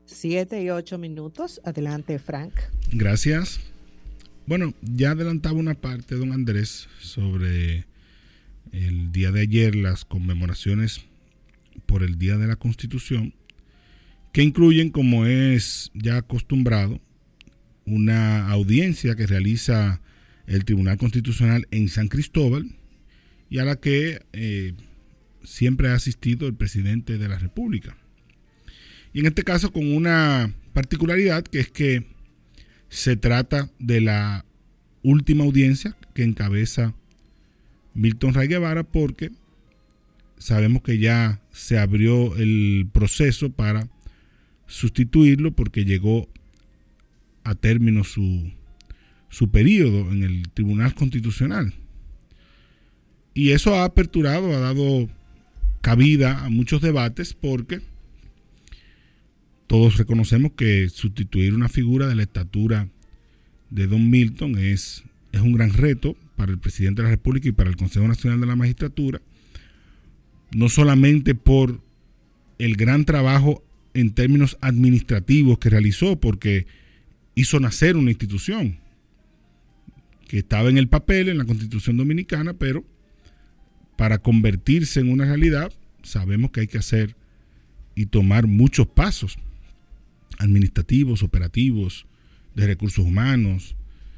7:08. Adelante, Frank. Gracias. Bueno, ya adelantaba una parte, don Andrés, sobre el día de ayer, las conmemoraciones por el Día de la Constitución, que incluyen, como es ya acostumbrado, una audiencia que realiza el Tribunal Constitucional en San Cristóbal y a la que siempre ha asistido el presidente de la República. Y en este caso con una particularidad, que es que se trata de la última audiencia que encabeza Milton Ray Guevara, porque sabemos que ya se abrió el proceso para sustituirlo porque llegó a término su periodo en el Tribunal Constitucional. Y eso ha aperturado, ha dado cabida a muchos debates, porque todos reconocemos que sustituir una figura de la estatura de don Milton es un gran reto para el presidente de la República y para el Consejo Nacional de la Magistratura, no solamente por el gran trabajo en términos administrativos que realizó, porque hizo nacer una institución que estaba en el papel, en la Constitución Dominicana, pero para convertirse en una realidad sabemos que hay que hacer y tomar muchos pasos administrativos, operativos, de recursos humanos,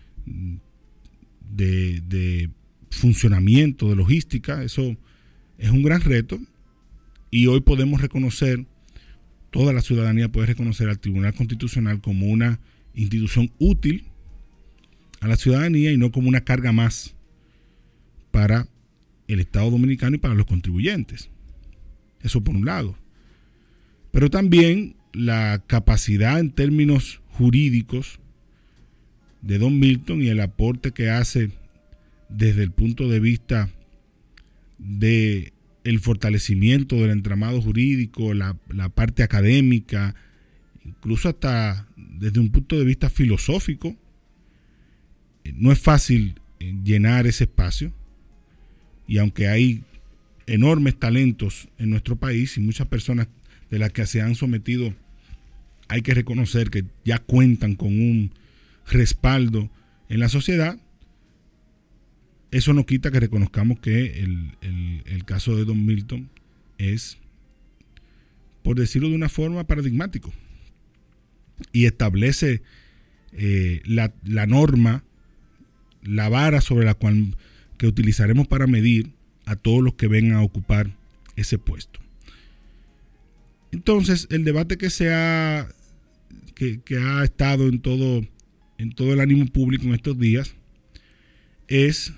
de funcionamiento, de logística. Eso es un gran reto y hoy podemos reconocer, toda la ciudadanía puede reconocer al Tribunal Constitucional como una institución útil a la ciudadanía y no como una carga más para el Estado Dominicano y para los contribuyentes. Eso por un lado. Pero también la capacidad en términos jurídicos de don Milton y el aporte que hace desde el punto de vista de el fortalecimiento del entramado jurídico, la parte académica, incluso hasta desde un punto de vista filosófico. No es fácil llenar ese espacio, y aunque hay enormes talentos en nuestro país y muchas personas de las que se han sometido, hay que reconocer que ya cuentan con un respaldo en la sociedad. Eso no quita que reconozcamos que el caso de don Milton es, por decirlo de una forma, paradigmático y establece la norma, la vara sobre la cual que utilizaremos para medir a todos los que vengan a ocupar ese puesto. Entonces, el debate que ha estado en todo el ánimo público en estos días es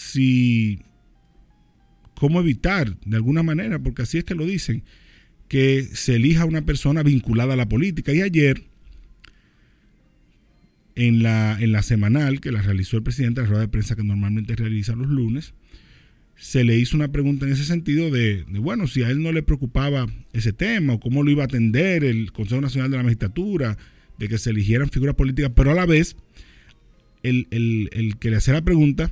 cómo evitar, de alguna manera, porque así es que lo dicen, que se elija una persona vinculada a la política. Y ayer, en la semanal que la realizó el presidente, la rueda de prensa que normalmente realiza los lunes, se le hizo una pregunta en ese sentido de bueno, si a él no le preocupaba ese tema o cómo lo iba a atender el Consejo Nacional de la Magistratura, de que se eligieran figuras políticas, pero a la vez el que le hacía la pregunta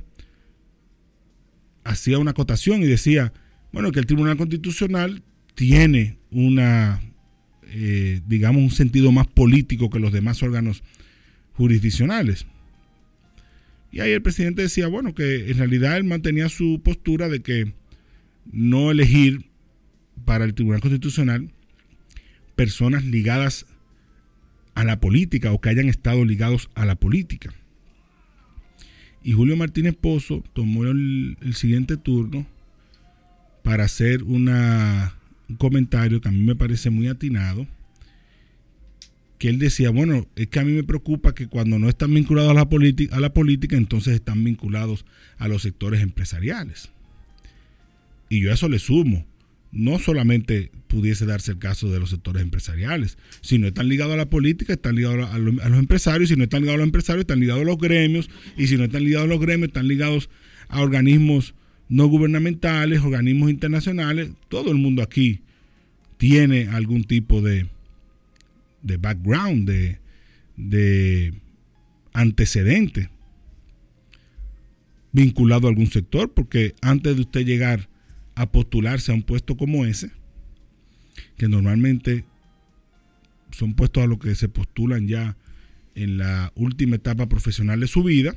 hacía una acotación y decía, bueno, que el Tribunal Constitucional tiene digamos, un sentido más político que los demás órganos jurisdiccionales. Y ahí el presidente decía, bueno, que en realidad él mantenía su postura de que no elegir para el Tribunal Constitucional personas ligadas a la política o que hayan estado ligados a la política. Y Julio Martínez Pozo tomó el siguiente turno para hacer un comentario que a mí me parece muy atinado, que él decía, bueno, es que a mí me preocupa que cuando no están vinculados a la política, entonces están vinculados a los sectores empresariales. Y yo a eso le sumo, no solamente pudiese darse el caso de los sectores empresariales, si no están ligados a la política, están ligados a los empresarios, si no están ligados a los empresarios, están ligados a los gremios, y si no están ligados a los gremios, están ligados a organismos no gubernamentales, organismos internacionales. Todo el mundo aquí tiene algún tipo de background, de antecedente vinculado a algún sector, porque antes de usted llegar a postularse a un puesto como ese, que normalmente son puestos a lo que se postulan ya en la última etapa profesional de su vida.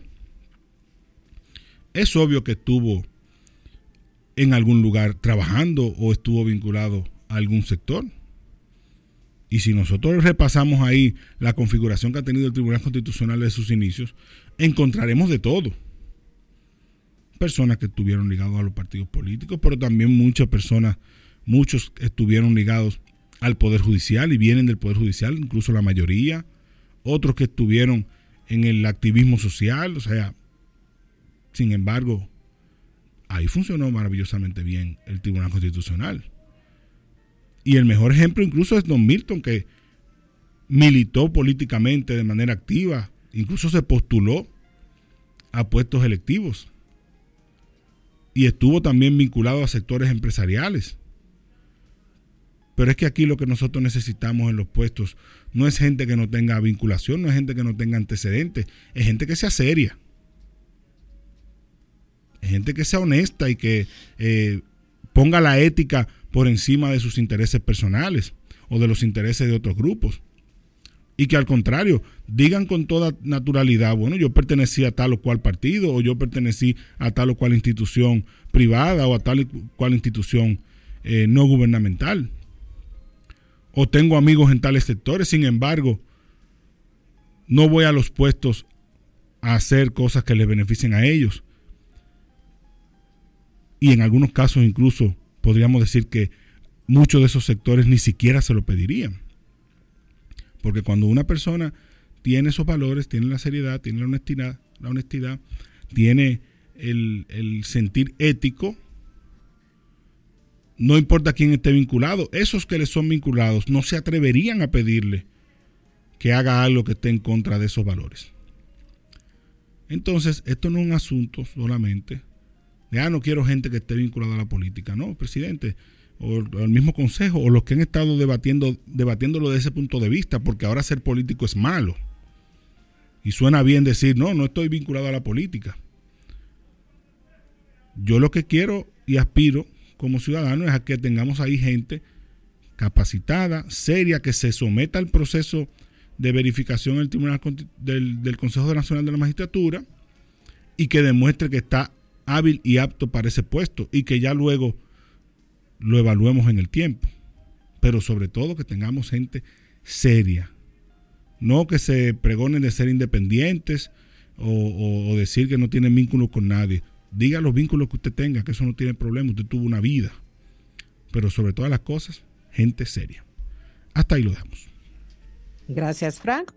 Es obvio que estuvo en algún lugar trabajando o estuvo vinculado a algún sector. Y si nosotros repasamos ahí la configuración que ha tenido el Tribunal Constitucional desde sus inicios, encontraremos de todo. Personas que estuvieron ligadas a los partidos políticos, pero también muchos estuvieron ligados al Poder Judicial y vienen del Poder Judicial, incluso la mayoría. Otros que estuvieron en el activismo social, o sea, sin embargo, ahí funcionó maravillosamente bien el Tribunal Constitucional. Y el mejor ejemplo incluso es Don Milton, que militó políticamente de manera activa, incluso se postuló a puestos electivos y estuvo también vinculado a sectores empresariales. Pero es que aquí lo que nosotros necesitamos en los puestos no es gente que no tenga vinculación, no es gente que no tenga antecedentes, es gente que sea seria. Es gente que sea honesta y que ponga la ética por encima de sus intereses personales o de los intereses de otros grupos. Y que al contrario, digan con toda naturalidad, bueno, yo pertenecí a tal o cual partido, o yo pertenecí a tal o cual institución privada o a tal o cual institución no gubernamental. O tengo amigos en tales sectores, sin embargo, no voy a los puestos a hacer cosas que les beneficien a ellos. Y en algunos casos incluso podríamos decir que muchos de esos sectores ni siquiera se lo pedirían. Porque cuando una persona tiene esos valores, tiene la seriedad, tiene la honestidad, tiene el sentir ético, no importa quién esté vinculado, esos que les son vinculados no se atreverían a pedirle que haga algo que esté en contra de esos valores. Entonces, esto no es un asunto solamente de, no quiero gente que esté vinculada a la política. No, presidente, o el mismo consejo, o los que han estado debatiéndolo desde ese punto de vista, porque ahora ser político es malo. Y suena bien decir, no estoy vinculado a la política. Yo lo que quiero y aspiro como ciudadano es a que tengamos ahí gente capacitada, seria, que se someta al proceso de verificación del Tribunal del Consejo Nacional de la Magistratura y que demuestre que está hábil y apto para ese puesto y que ya luego lo evaluemos en el tiempo. Pero sobre todo que tengamos gente seria, no que se pregonen de ser independientes o decir que no tienen vínculos con nadie. Diga los vínculos que usted tenga, que eso no tiene problema, usted tuvo una vida. Pero sobre todas las cosas, gente seria. Hasta ahí lo dejamos. Gracias, Frank.